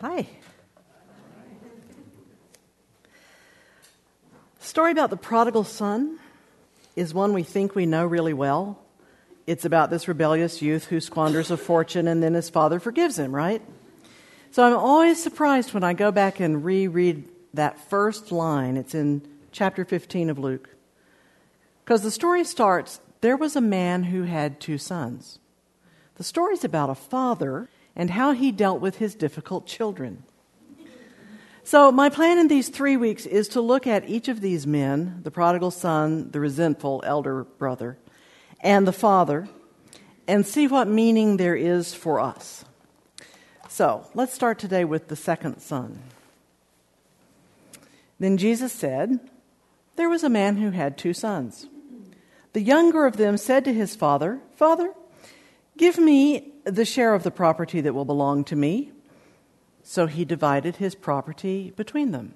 Hi. The story about the prodigal son is one we think we know really well. It's about this rebellious youth who squanders a fortune and then his father forgives him, right? So I'm always surprised when I go back and reread that first line. It's in chapter 15 of Luke. Because the story starts, there was a man who had 2 sons. The story's about a father and how he dealt with his difficult children. So my plan in these 3 weeks is to look at each of these men, the prodigal son, the resentful elder brother, and the father, and see what meaning there is for us. So let's start today with the second son. Then Jesus said, there was a man who had 2 sons. The younger of them said to his father, "Father, give me the share of the property that will belong to me." So he divided his property between them.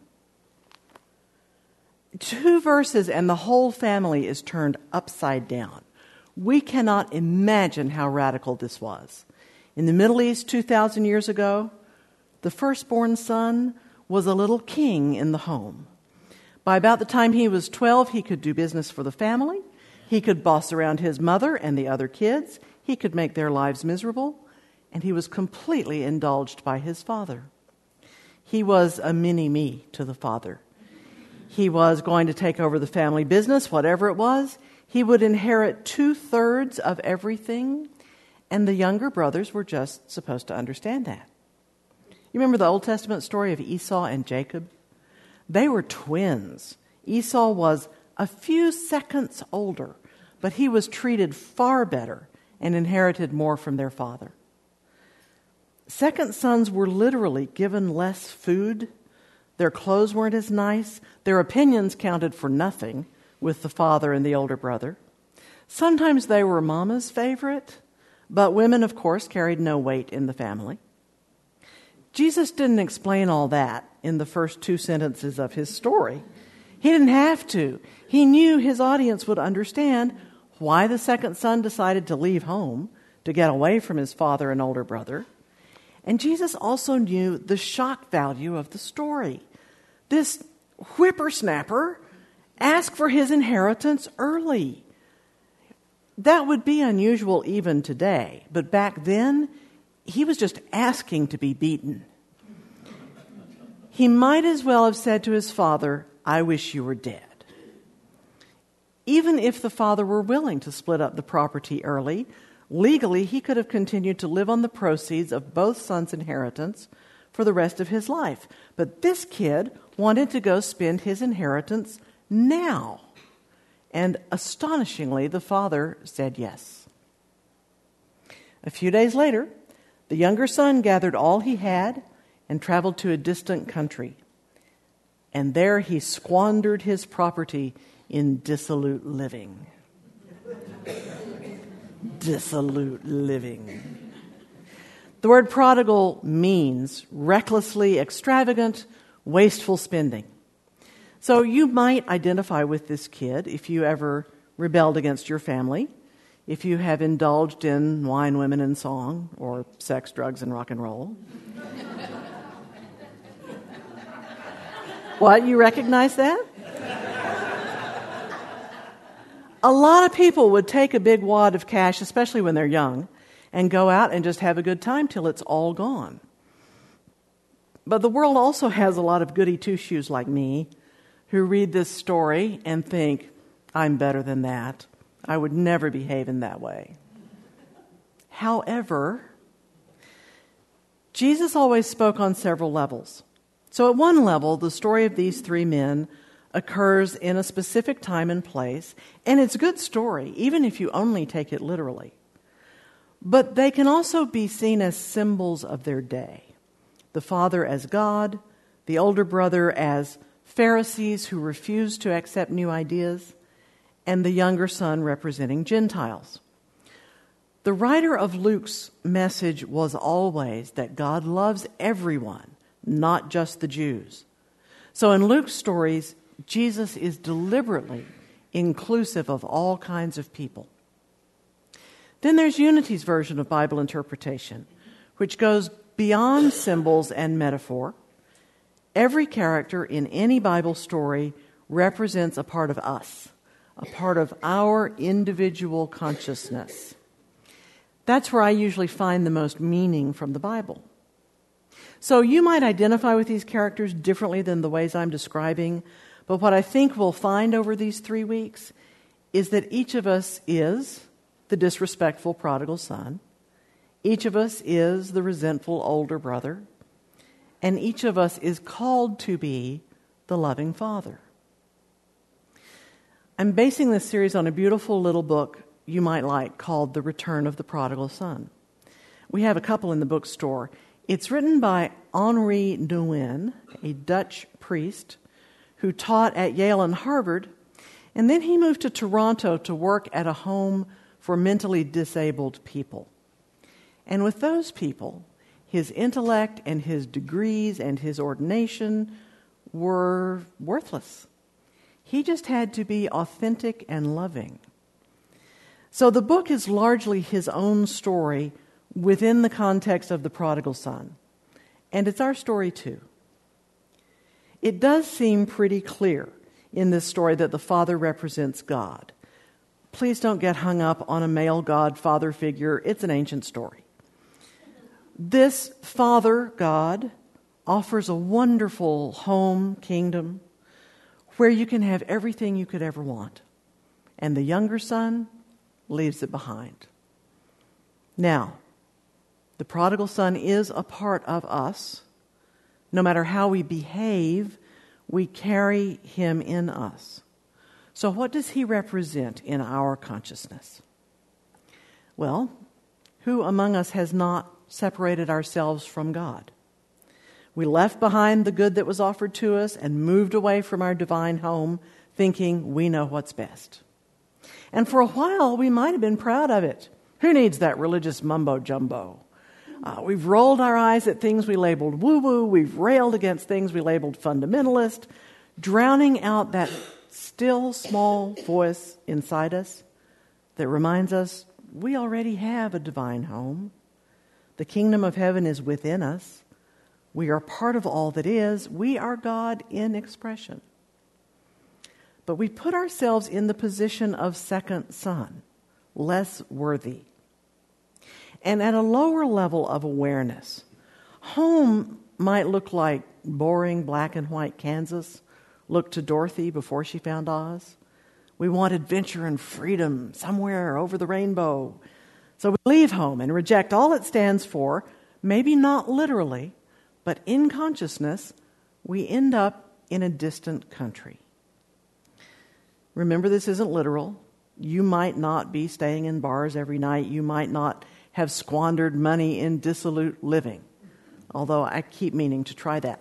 2 verses and the whole family is turned upside down. We cannot imagine how radical this was. In the Middle East 2,000 years ago, the firstborn son was a little king in the home. By about the time he was 12, he could do business for the family. He could boss around his mother and the other kids. He could make their lives miserable. And he was completely indulged by his father. He was a mini-me to the father. He was going to take over the family business, whatever it was. He would inherit 2/3 of everything. And the younger brothers were just supposed to understand that. You remember the Old Testament story of Esau and Jacob? They were twins. Esau was a few seconds older, but he was treated far better and inherited more from their father. Second sons were literally given less food. Their clothes weren't as nice. Their opinions counted for nothing with the father and the older brother. Sometimes they were mama's favorite, but women, of course, carried no weight in the family. Jesus didn't explain all that in the first 2 sentences of his story. He didn't have to. He knew his audience would understand why the second son decided to leave home to get away from his father and older brother. And Jesus also knew the shock value of the story. This whippersnapper asked for his inheritance early. That would be unusual even today, but back then, he was just asking to be beaten. He might as well have said to his father, "I wish you were dead." Even if the father were willing to split up the property early, legally he could have continued to live on the proceeds of both sons' inheritance for the rest of his life. But this kid wanted to go spend his inheritance now. And astonishingly, the father said yes. A few days later, the younger son gathered all he had and traveled to a distant country. And there he squandered his property in dissolute living. Dissolute living. The word prodigal means recklessly extravagant, wasteful spending. So you might identify with this kid if you ever rebelled against your family, if you have indulged in wine, women, and song, or sex, drugs, and rock and roll. What, you recognize that? A lot of people would take a big wad of cash, especially when they're young, and go out and just have a good time till it's all gone. But the world also has a lot of goody two-shoes like me who read this story and think, I'm better than that. I would never behave in that way. However, Jesus always spoke on several levels. So at one level, the story of these 3 men occurs in a specific time and place, and it's a good story, even if you only take it literally. But they can also be seen as symbols of their day. The father as God, the older brother as Pharisees who refused to accept new ideas, and the younger son representing Gentiles. The writer of Luke's message was always that God loves everyone, not just the Jews. So in Luke's stories, Jesus is deliberately inclusive of all kinds of people. Then there's Unity's version of Bible interpretation, which goes beyond symbols and metaphor, every character in any Bible story represents a part of us, a part of our individual consciousness. That's where I usually find the most meaning from the Bible. So you might identify with these characters differently than the ways I'm describing, but what I think we'll find over these 3 weeks is that each of us is the disrespectful prodigal son, each of us is the resentful older brother, and each of us is called to be the loving father. I'm basing this series on a beautiful little book you might like called The Return of the Prodigal Son. We have a couple in the bookstore. It's written by Henri Nouwen, a Dutch priest who taught at Yale and Harvard, and then he moved to Toronto to work at a home for mentally disabled people. And with those people, his intellect and his degrees and his ordination were worthless. He just had to be authentic and loving. So the book is largely his own story within the context of the prodigal son. And it's our story too. It does seem pretty clear in this story that the father represents God. Please don't get hung up on a male God father figure. It's an ancient story. This Father God offers a wonderful home kingdom where you can have everything you could ever want. And the younger son leaves it behind. Now, the prodigal son is a part of us. No matter how we behave, we carry him in us. So what does he represent in our consciousness? Well, who among us has not separated ourselves from God? We left behind the good that was offered to us and moved away from our divine home, thinking we know what's best. And for a while, we might have been proud of it. Who needs that religious mumbo-jumbo? We've rolled our eyes at things we labeled woo-woo. We've railed against things we labeled fundamentalist, drowning out that still small voice inside us that reminds us we already have a divine home. The kingdom of heaven is within us. We are part of all that is. We are God in expression. But we put ourselves in the position of second son, less worthy. And at a lower level of awareness, home might look like boring black and white Kansas looked to Dorothy before she found Oz. We want adventure and freedom somewhere over the rainbow. So we leave home and reject all it stands for, maybe not literally, but in consciousness, we end up in a distant country. Remember, this isn't literal. You might not be staying in bars every night. You might not have squandered money in dissolute living, although I keep meaning to try that.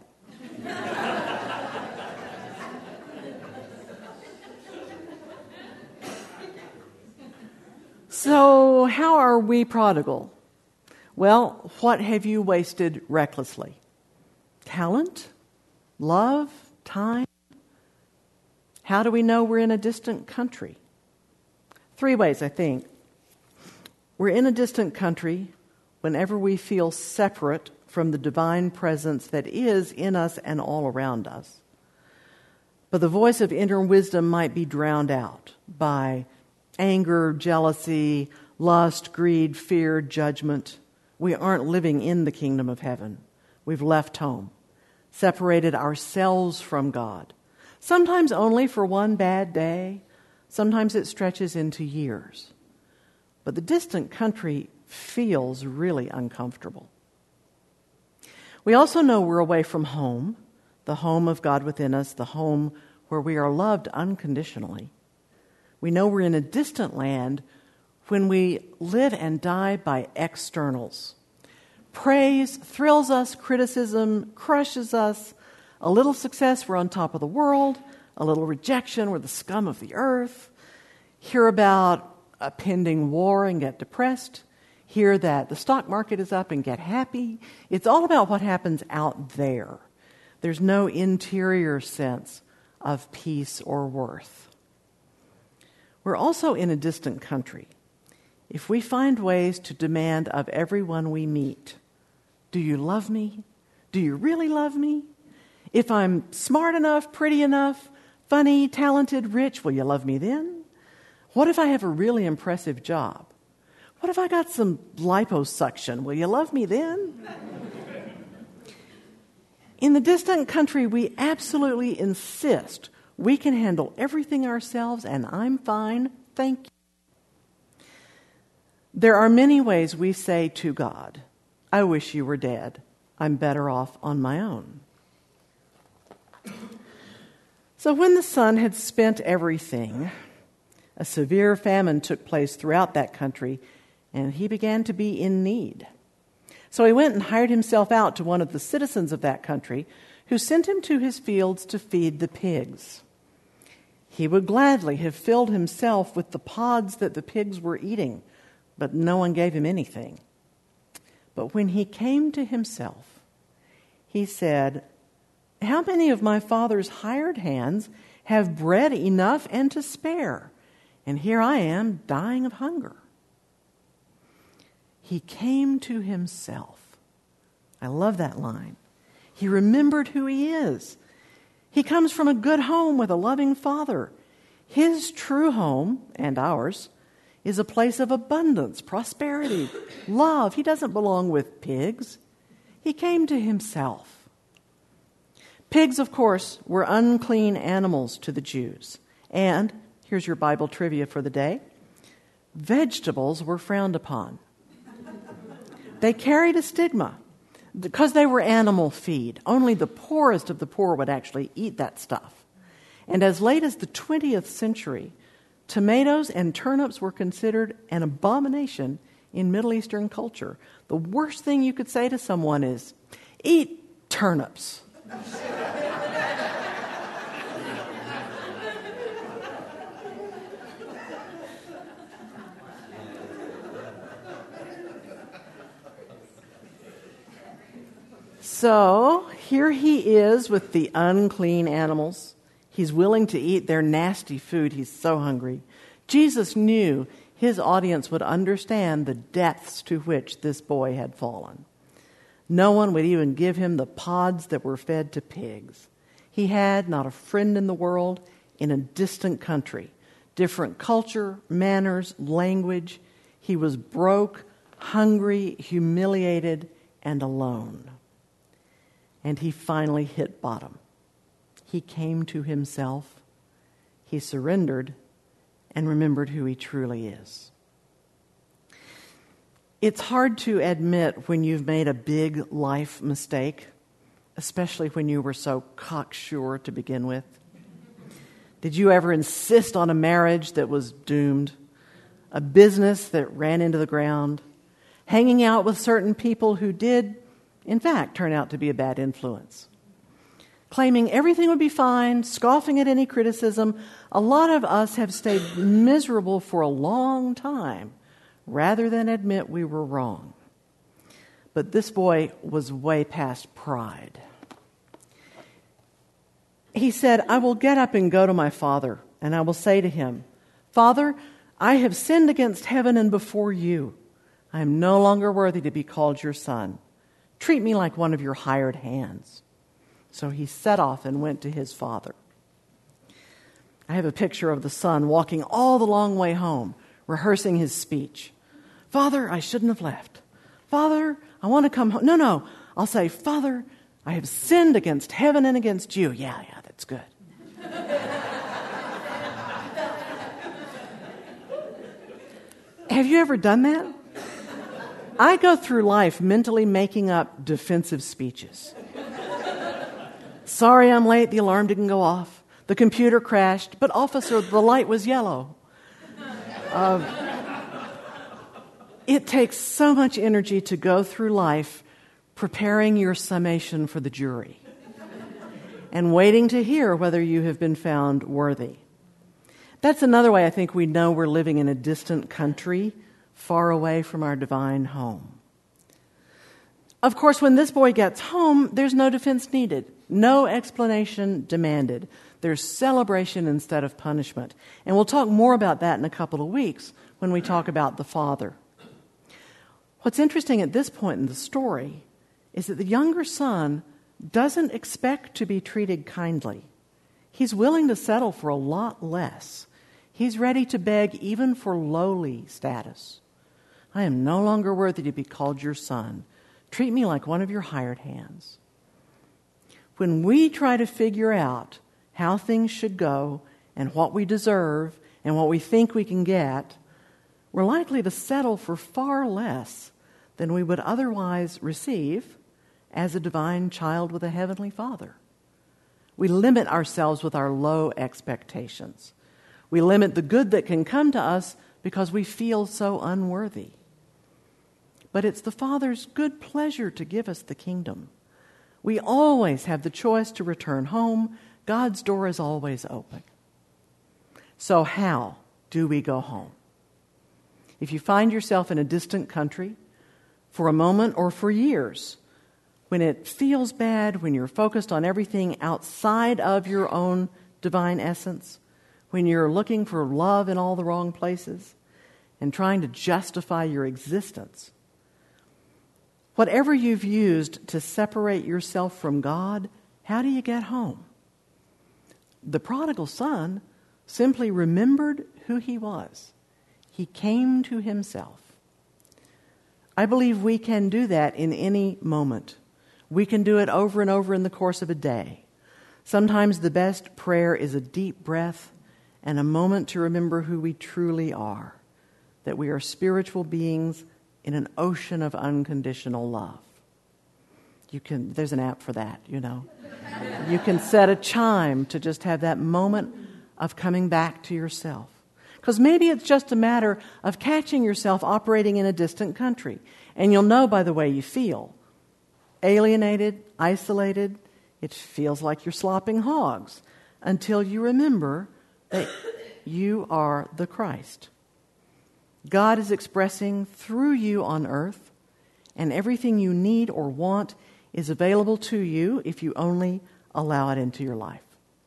So, how are we prodigal? Well, what have you wasted recklessly? Talent? Love? Time? How do we know we're in a distant country? 3 ways, I think. We're in a distant country whenever we feel separate from the divine presence that is in us and all around us. But the voice of inner wisdom might be drowned out by anger, jealousy, lust, greed, fear, judgment. We aren't living in the kingdom of heaven. We've left home, separated ourselves from God. Sometimes only for one bad day. Sometimes it stretches into years. But the distant country feels really uncomfortable. We also know we're away from home, the home of God within us, the home where we are loved unconditionally. We know we're in a distant land when we live and die by externals. Praise thrills us, criticism crushes us. A little success, we're on top of the world. A little rejection, we're the scum of the earth. Hear about a pending war and get depressed. Hear that the stock market is up and get happy. It's all about what happens out there. There's no interior sense of peace or worth. We're also in a distant country if we find ways to demand of everyone we meet Do you love me? Do you really love me? If I'm smart enough, pretty enough, funny, talented, rich, will you love me then? What if I have a really impressive job? What if I got some liposuction? Will you love me then? In the distant country, we absolutely insist we can handle everything ourselves and I'm fine, thank you. There are many ways we say to God, I wish you were dead. I'm better off on my own. So when the son had spent everything, a severe famine took place throughout that country, and he began to be in need. So he went and hired himself out to one of the citizens of that country, who sent him to his fields to feed the pigs. He would gladly have filled himself with the pods that the pigs were eating, but no one gave him anything. But when he came to himself, he said, how many of my father's hired hands have bread enough and to spare? And here I am dying of hunger. He came to himself. I love that line. He remembered who he is. He comes from a good home with a loving father. His true home, and ours, is a place of abundance, prosperity, love. He doesn't belong with pigs. He came to himself. Pigs, of course, were unclean animals to the Jews. And, here's your Bible trivia for the day, vegetables were frowned upon. They carried a stigma because they were animal feed. Only the poorest of the poor would actually eat that stuff. And as late as the 20th century, tomatoes and turnips were considered an abomination in Middle Eastern culture. The worst thing you could say to someone is, eat turnips. So here he is with the unclean animals. He's willing to eat their nasty food. He's so hungry. Jesus knew his audience would understand the depths to which this boy had fallen. No one would even give him the pods that were fed to pigs. He had not a friend in the world, in a distant country. Different culture, manners, language. He was broke, hungry, humiliated, and alone. And he finally hit bottom. He came to himself. He surrendered and remembered who he truly is. It's hard to admit when you've made a big life mistake, especially when you were so cocksure to begin with. Did you ever insist on a marriage that was doomed? A business that ran into the ground? Hanging out with certain people who did, in fact, turn out to be a bad influence? Claiming everything would be fine, scoffing at any criticism, a lot of us have stayed miserable for a long time rather than admit we were wrong. But this boy was way past pride. He said, I will get up and go to my father, and I will say to him, Father, I have sinned against heaven and before you. I am no longer worthy to be called your son. Treat me like one of your hired hands. So he set off and went to his father. I have a picture of the son walking all the long way home, rehearsing his speech. Father, I shouldn't have left. Father, I want to come home. No, I'll say, Father, I have sinned against heaven and against you. Yeah, that's good. Have you ever done that? I go through life mentally making up defensive speeches. Sorry I'm late, the alarm didn't go off. The computer crashed, but officer, the light was yellow. It takes so much energy to go through life preparing your summation for the jury and waiting to hear whether you have been found worthy. That's another way I think we know we're living in a distant country, far away from our divine home. Of course, when this boy gets home, there's no defense needed, no explanation demanded. There's celebration instead of punishment. And we'll talk more about that in a couple of weeks when we talk about the father. What's interesting at this point in the story is that the younger son doesn't expect to be treated kindly. He's willing to settle for a lot less. He's ready to beg even for lowly status. I am no longer worthy to be called your son. Treat me like one of your hired hands. When we try to figure out how things should go and what we deserve and what we think we can get, we're likely to settle for far less than we would otherwise receive as a divine child with a heavenly Father. We limit ourselves with our low expectations. We limit the good that can come to us because we feel so unworthy. But it's the Father's good pleasure to give us the kingdom. We always have the choice to return home. God's door is always open. So how do we go home? If you find yourself in a distant country for a moment or for years, when it feels bad, when you're focused on everything outside of your own divine essence, when you're looking for love in all the wrong places and trying to justify your existence, whatever you've used to separate yourself from God, how do you get home? The prodigal son simply remembered who he was. He came to himself. I believe we can do that in any moment. We can do it over and over in the course of a day. Sometimes the best prayer is a deep breath and a moment to remember who we truly are, that we are spiritual beings in an ocean of unconditional love. There's an app for that, you know. You can set a chime to just have that moment of coming back to yourself. Because maybe it's just a matter of catching yourself operating in a distant country. And you'll know by the way you feel. Alienated, isolated, it feels like you're slopping hogs until you remember that you are the Christ. God is expressing through you on earth, and everything you need or want is available to you if you only allow it into your life.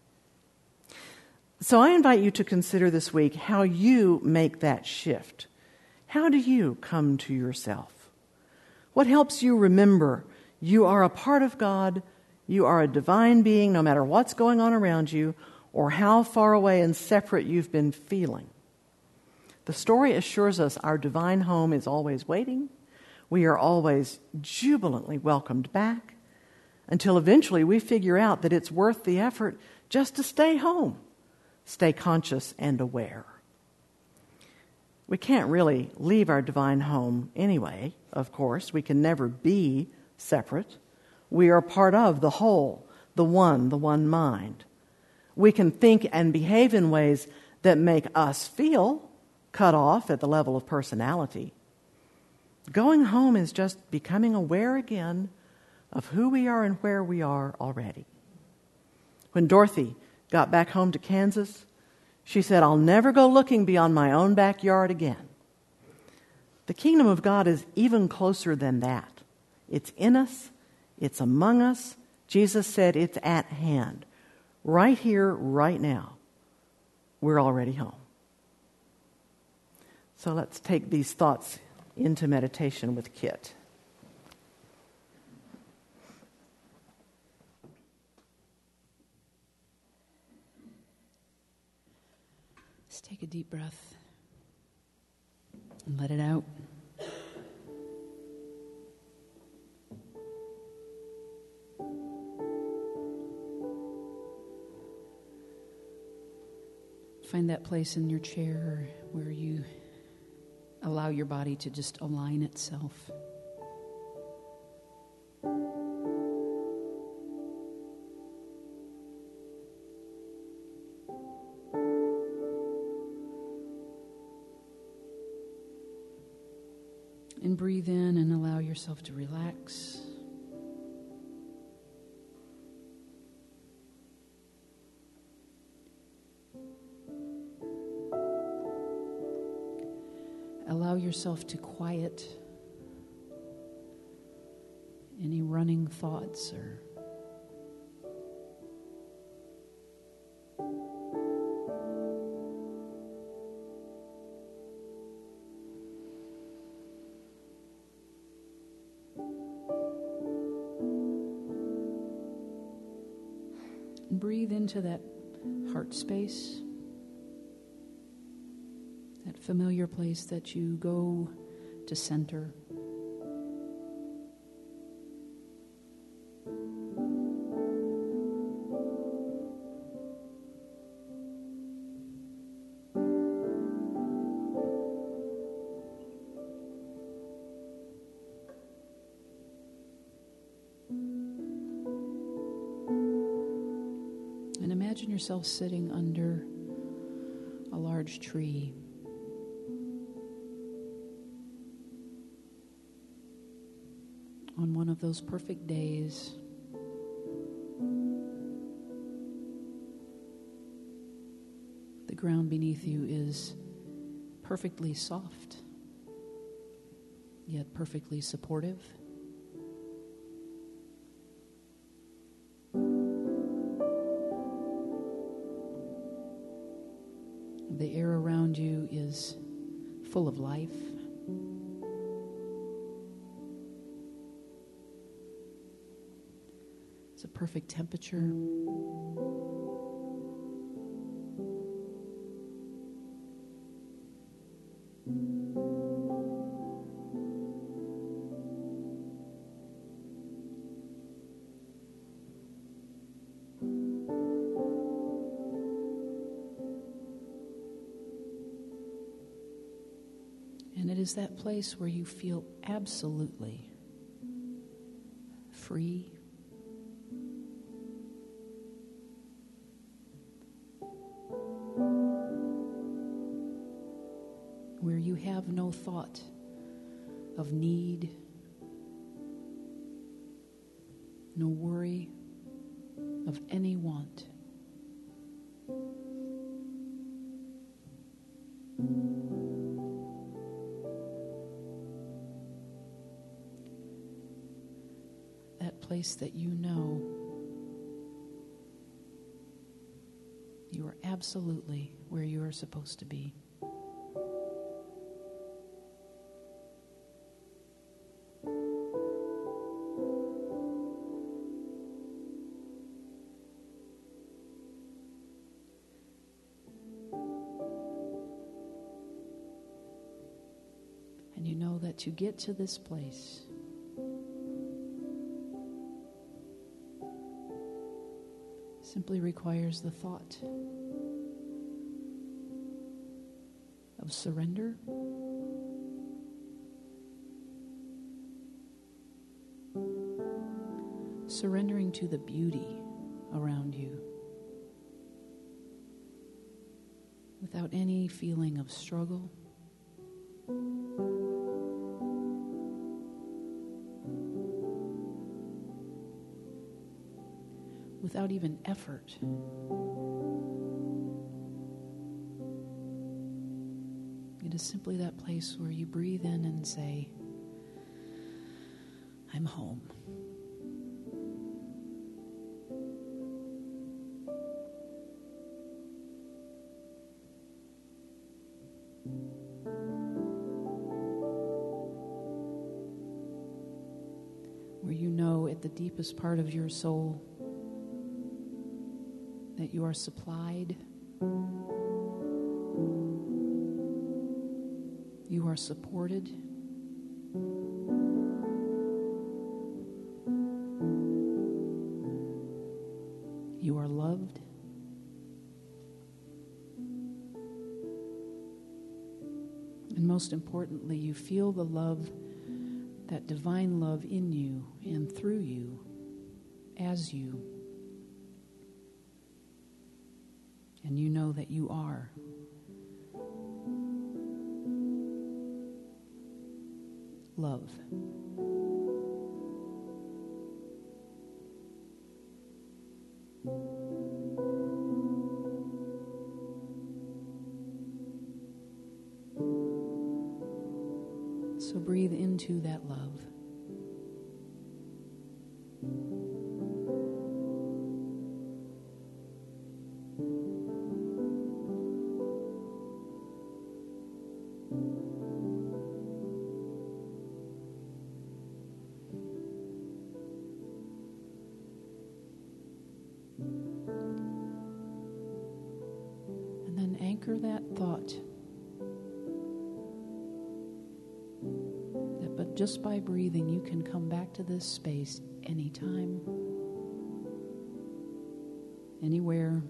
So I invite you to consider this week how you make that shift. How do you come to yourself? What helps you remember you are a part of God, you are a divine being no matter what's going on around you or how far away and separate you've been feeling? The story assures us our divine home is always waiting. We are always jubilantly welcomed back until eventually we figure out that it's worth the effort just to stay home, stay conscious and aware. We can't really leave our divine home anyway, of course. We can never be separate. We are part of the whole, the one mind. We can think and behave in ways that make us feel cut off at the level of personality. Going home is just becoming aware again of who we are and where we are already. When Dorothy got back home to Kansas, she said, "I'll never go looking beyond my own backyard again." The kingdom of God is even closer than that. It's in us. It's among us. Jesus said it's at hand. Right here, right now. We're already home. So let's take these thoughts into meditation with Kit. Just take a deep breath and let it out. Find that place in your chair where you allow your body to just align itself. And breathe in and allow yourself to relax. Allow yourself to quiet any running thoughts or And breathe into that heart space, that familiar place that you go to center. And imagine yourself sitting under a large tree. On one of those perfect days, the ground beneath you is perfectly soft, yet perfectly supportive. The air around you is full of life. It's a perfect temperature. And it is that place where you feel absolutely free, where you have no thought of need, no worry of any want. That place that you know you are absolutely where you are supposed to be. And you know that to get to this place, simply requires the thought of surrender, surrendering to the beauty around you without any feeling of struggle, without even effort. It is simply that place where you breathe in and say, I'm home. Where you know at the deepest part of your soul that you are supplied, you are supported, you are loved, and most importantly, you feel the love, that divine love in you and through you, as you. And you know that you are love. So breathe into that love. anchor that thought that but just by breathing you can come back to this space anytime, anywhere,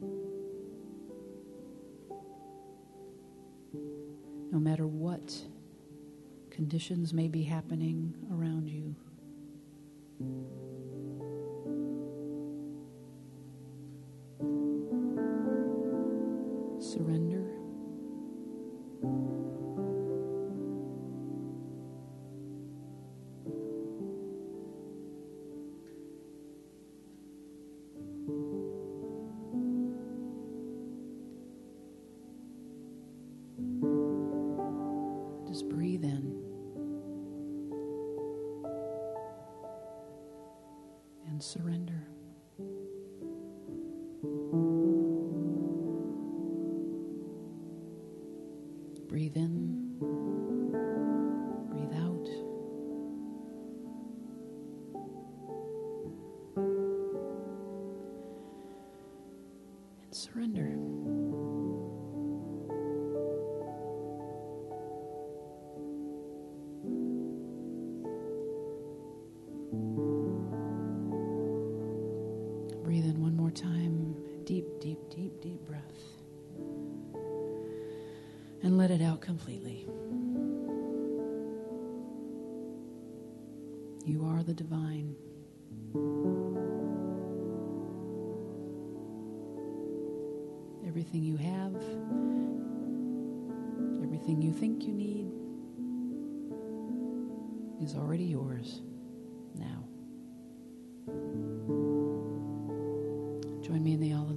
no matter what conditions may be happening around you. Surrender. Just breathe in and surrender. Breathe in, breathe out. And surrender. Breathe in one more time. Deep, deep, deep, deep breath. And let it out completely. You are the divine. Everything you have, everything you think you need is already yours now. Join me in the Alleluia.